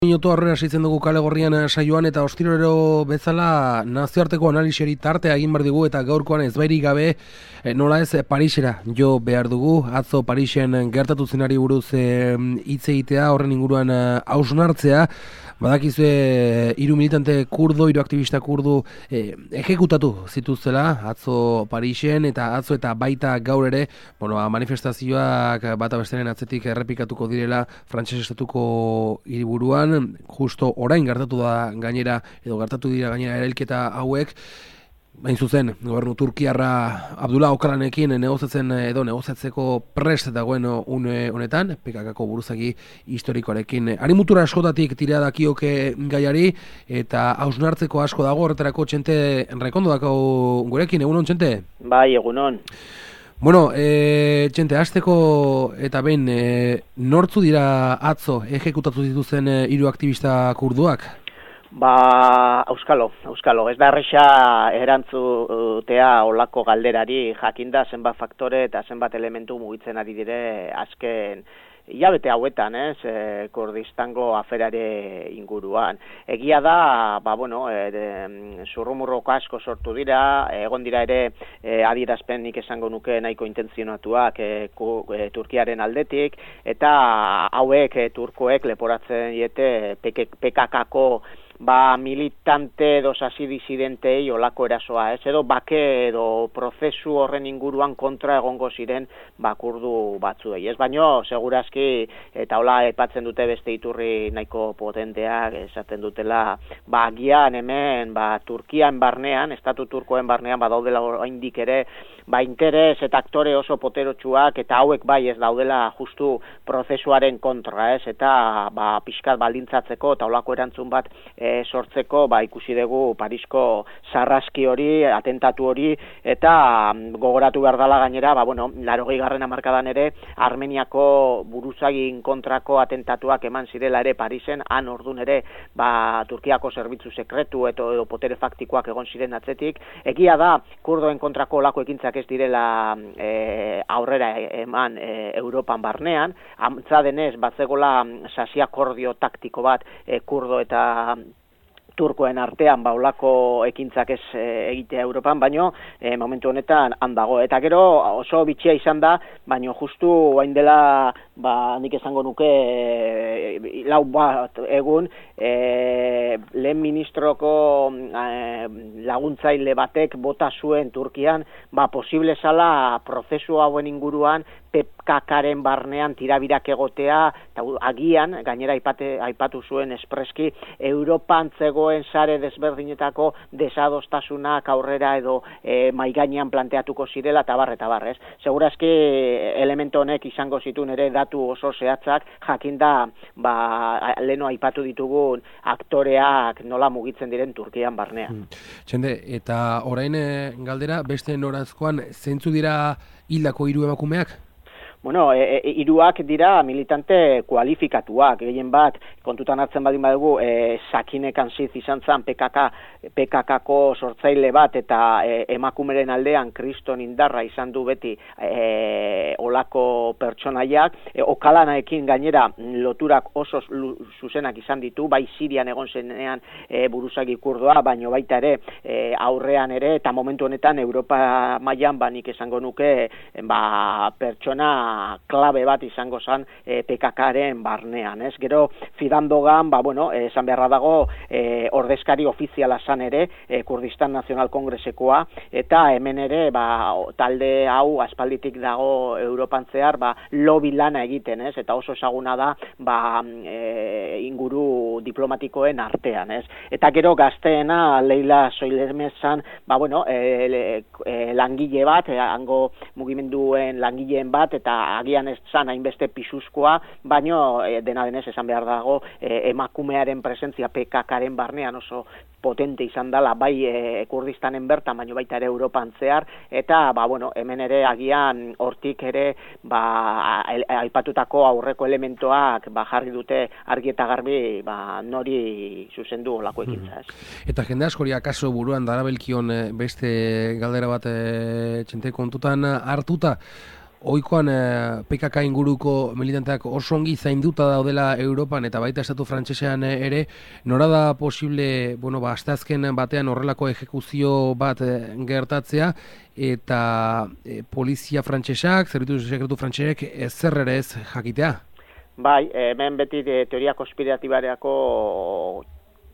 Minutu aurrera segitzen dugu Kale Gorrian saioan eta ostirorero bezala nazioarteko analisiari tartea egin behar dugu eta gaurkoan ezbairik gabe nola ez Parisera jo behar dugu. Atzo Parisen gertatu zenari buruz hitz egitea, horren inguruan hausnartzea. Badakizue hiru militante kurdo, hiru aktivista kurdo ejekutatu zituztela atzo Parisen eta atzo eta baita gaur ere, manifestazioak bata besteren atzetik errepikatuko direla frantses estatuko hiriburuan. Justo orain gertatu dira gainera erailketa hauek. Hain zuzen, gobernu turkiarra Abdullah Öcalanekin negoziatzeko prest dagoen une honetan, PKKko buruzagi historikoarekin. Harimutura askotatik tira dakioke gaiari, eta hausnartzeko asko dago, horretarako Txente Rekondo dako gurekin, egunon Txente? Bai, egunon. Txente, hasteko eta behin, nortzu dira atzo ejekutatu dituzen hiru aktivista kurduak? Auskalo. Ez da erresa erantzutea olako galderari, jakinda zenbat faktore eta zenbat elementu mugitzen ari dire azken hilabete hauetan, Kurdistango aferare inguruan. Egia da, zurrumurroko asko sortu dira, egon dira ere adierazpenik esango nuke nahiko intentzionatuak Turkiaren aldetik, eta hauek turkoek leporatzen diete PKKko militante edo sasi disidentei olako erasoa, edo bake edo prozesu horren inguruan kontra egongo ziren kurdu batzuei. Ez baino, segurazki, eta hola aipatzen dute beste iturri nahiko potenteak, esaten dutela, agian hemen, Turkian barnean, estatu turkoen barnean, daudela oraindik ere, interes eta aktore oso poterotsuak, eta hauek ez daudela justu prozesuaren kontra, eta pixkat baldintzatzeko, eta holako erantzun bat sortzeko, ikusi dugu Parisko sarraski hori, atentatu hori, eta gogoratu behar dela gainera, 80. hamarkadan ere, Armeniako buruzagin kontrako atentatuak eman zirela ere Parisen, han ordun ere, Turkiako zerbitzu sekretu edo potere faktikoak egon ziren atzetik. Egia da, kurdoen kontrako olako ekintzak ez direla aurrera eman Europan barnean, antza denez, batzegola sasi akordio taktiko bat kurdo eta turkoen artean olako ekintzak ez egitea Europan, baino momentu honetan handago. Eta gero oso bitxia izan da, baino justu hain dela, nik esango nuke lau bat egun, lehen ministroko laguntzaile batek bota zuen Turkian, posible zala prozesu hauen inguruan PKKren barnean tirabirak egotea, eta agian, gainera aipatu zuen espreski, Europan zegoen sare desberdinetako desadostasunak aurrera edo maigainean planteatuko zirela, eta barrez. Segurazki elementu honek izango zituen ere datu oso zehatzak, jakinda leno aipatu ditugun aktoreak nola mugitzen diren Turkian barnean. Txende, eta orain galdera, beste norazkoan, zeintzu dira hildako hiru emakumeak? Hiruak dira militante kualifikatuak, gehien bat, kontutan hartzen badin badugu, Sakine Kansiz izan zen PKKko sortzaile bat, eta emakumeren aldean Kriston Indarra izan du beti olako pertsonaiak, Öcalanekin gainera loturak oso zuzenak izan ditu, bai Sirian egon zenean buruzagi kurdoa, baino baita ere aurrean ere, eta momentu honetan Europa mailan nik esango nuke pertsona klabe bat izango zen PKKren barnean. Gero, Fidan Dogan, esan beharra dago, ordezkari ofiziala zan ere, Kurdistan Nazional Kongresekoa, eta hemen ere, talde hau aspalditik dago Europan zehar, lobby lana egiten, eta oso ezaguna da, inguru diplomatikoen artean, Eta gero, gazteena, Leila Soilermezan, langile bat, hango mugimenduen langileen bat, eta agian ez zan hainbeste pisuzkoa, baino dena denez esan behar dago emakumearen presentzia PKKren barnean oso potente izan dela, bai Kurdistanen bertan, baino baita ere Europan zehar, eta hemen ere agian hortik ere aipatutako aurreko elementoak jarri dute argi eta garbi nori zuzendu olako ekintza. Eta jende askori akaso buruan darabelkion beste galdera bat Txente kontutan hartuta, Oikoan PKK inguruko militanteak oso ongi zainduta daudela Europan eta baita estatu frantsesean ere, nora da posible, asteazken batean horrelako ejekuzio bat gertatzea eta polizia frantsesak, zerbitzu sekretu frantsesek ezer ere ez jakitea? Bai, hemen beti teoria konspiratibarako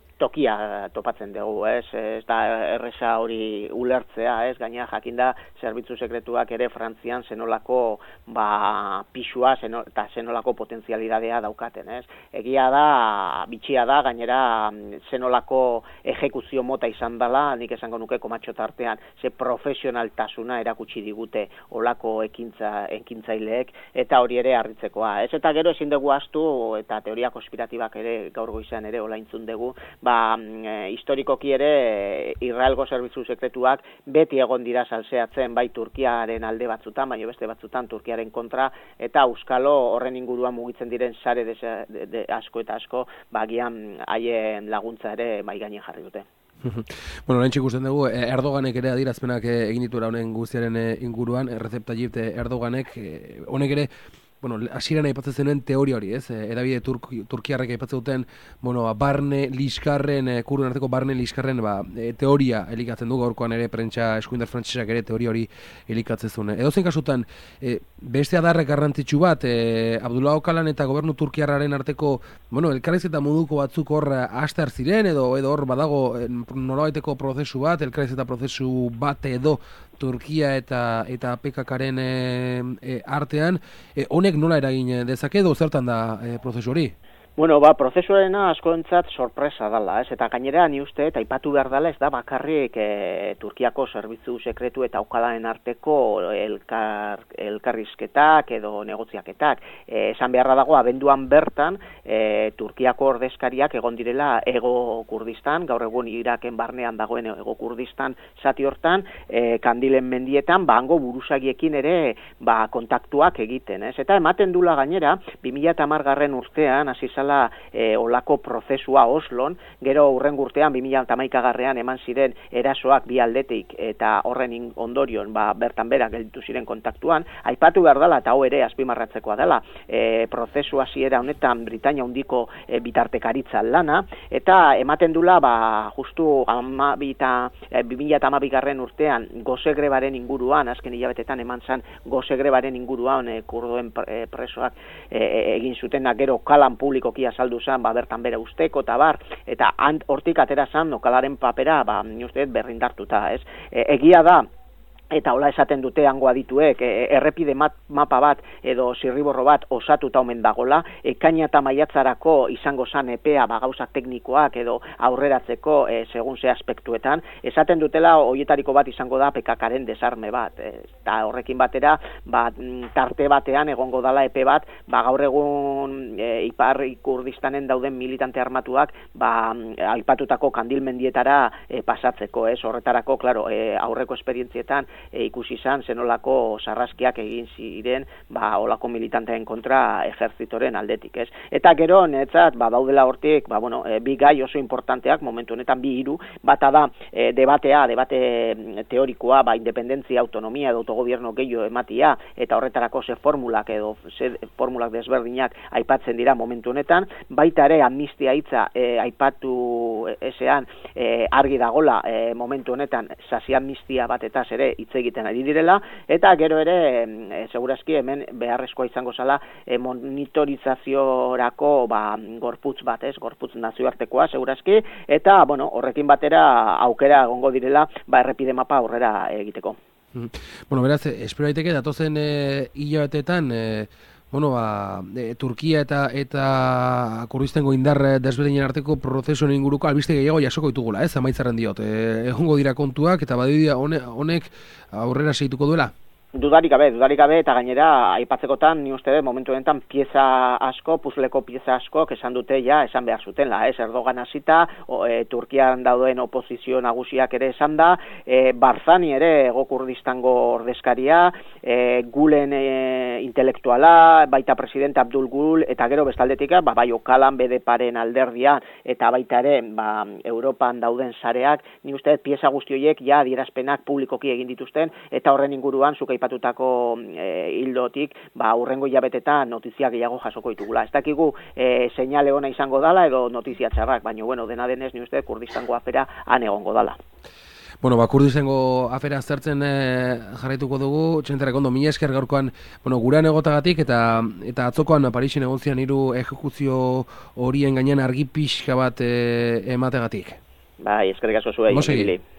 tokia topatzen dugu, ez da erresa hori ulertzea, gainera jakinda zerbitzu sekretuak ere Frantzian zenolako pisua eta zenolako potentzialidadea daukaten, ez? Egia da, bitxia da, gainera zenolako ejekuzio mota izan dela, nik esango nuke komatxo tartean, ze profesionaltasuna erakutsi digute olako ekintzaileek, eta hori ere harritzekoa, ez? Eta gero ezin dugu ahaztu, eta teoria konspiratibak ere gaur goizean ere hola entzun dugu, historikoki ere Israelgo zerbitzu sekretuak beti egon dira salseatzen bai Turkiaren alde batzutan, baina beste batzutan Turkiaren kontra, eta auskalo horren inguruan mugitzen diren sare asko eta asko, agian haien laguntza ere bai gainen jarri dute. Oraintxe ikusten dugu, Erdoganek ere adierazpenak egin dituela honen guztiaren inguruan, Recep Tayyip Erdoganek, honek ere, hasieran aipatzen zenuen teoria hori, ez? Edabide turkiarrek aipatzen duten, barne liskarren, kurduen arteko barne liskarren teoria elikatzen du, gaurkoan ere prentsa eskuindar frantsesak ere teoria hori elikatzen zuen. Edozein kasutan, beste adarrek garrantzitsu bat, Abdullah Öcalan eta gobernu turkiarraren arteko, elkarrizketa moduko batzuk hor haster ziren, edo hor badago nolabaiteko prozesu bat, elkarrizketa prozesu bat edo Turkia eta PKKaren artean, honek nola eragin dezake edo zertan da prozesu hori? Prozesuarena askoentzat sorpresa dala, ez? Eta gainera ni uste eta aipatu behar dela ez da bakarrik Turkiako zerbitzu sekretu eta Öcalanen arteko elkarrizketak edo negoziaketak. Esan beharra dago abenduan bertan Turkiako ordezkariak egon direla Hego Kurdistan, gaur egun Iraken barnean dagoen Hego Kurdistan zati hortan, Kandilen mendietan hango buruzagiekin ere kontaktuak egiten, ez? Eta ematen dula gainera 2010 urtean hasi olako prozesua Oslon, gero hurrengo urtean 2011 eman ziren erasoak bi aldetik eta horren ondorion bertan bera gelditu ziren kontaktuan, aipatu behar dela eta hau ere azpimarratzekoa dela, prozesu hasiera honetan Britainia handiko bitartekaritza lana, eta ematen dula justu 2012 urtean gozegrebaren inguruan, azken hilabetetan eman zan gozegrebaren inguruan kurduen presoak egin zutenak, gero Öcalan publiko azaldu zen, bertan bera usteko eta eta hortik atera zen Öcalaren papera, ni uste berrindartuta, ez? Egia da, eta hola esaten dute hango adituek, errepide mapa bat edo zirriborro bat osatuta omen dagola, ekaina eta maiatzarako izango zan epea gauza teknikoak edo aurreratzeko segun ze aspektuetan, esaten dutela hoietariko bat izango da PKKaren desarme bat, eta horrekin batera tarte batean egongo dala epe bat, gaur egun Ipar Kurdistanen dauden militante armatuak aipatutako Kandil mendietara pasatzeko, horretarako, klaro, aurreko esperientzietan ikusi izan zenolako sarraskiak egin ziren olako militanteen kontra ejertzitoren aldetik, ez? Eta gero netzat daudela hortik bi gai oso importanteak momentu honetan, bi hiru, bata da debate teorikoa, independentzia, autonomia edo autogobierno gehiago ematia, eta horretarako ze formulak edo ze formulak desberdinak aipatzen dira momentu honetan, baita ere amnistia hitza aipatu ezean argi dagola momentu honetan sasi amnistia bat eta ere hitz egiten ari direla, eta gero ere segurazki hemen beharrezkoa izango zala monitorizaziorako gorputz bat, gorputz nazioartekoa segurazki, eta horrekin batera aukera egongo direla errepide mapa aurrera egiteko. Beraz, espero daiteke datozen hilabetetan Turkia eta Kurdistango indar desberdinen arteko prozesuen inguruko albiste gehiago jasoko ditugula, amaitzaren diot. Egongo dira kontuak eta badirudi honek aurrera segituko duela? Dudarik gabe, eta gainera aipatzekotan, ni uste momentu honetan puzleko pieza asko esan dute esan behar zutela, Erdogan hasita, Turkian dauden oposizio nagusiak ere esan da, Barzani ere Hego Kurdistango ordezkaria, Gulen intelektuala, baita presidente Abdul Gul, eta gero bestaldetik, bai Öcalan BDP-aren alderdia, eta baita ere, Europan dauden sareak, ni uste pieza guzti horiek adierazpenak publikoki egin dituzten, eta horren inguruan, zuka aipatutako hildotik, hurrengo hilabetetan notizia gehiago jasoko ditugula. Ez dakigu seinale ona izango dala edo notizia txarrak, baina dena denez ni uste Kurdistango afera han egongo dala. Kurdistango afera aztertzen jarraituko dugu, Txenterrek ondo, mila esker gaurkoan, gurean egotagatik eta atzokoan Parisen egon zian 3 ejekuzio horien gainean argi pixka bat emategatik. Bai, eskerrik asko zuei.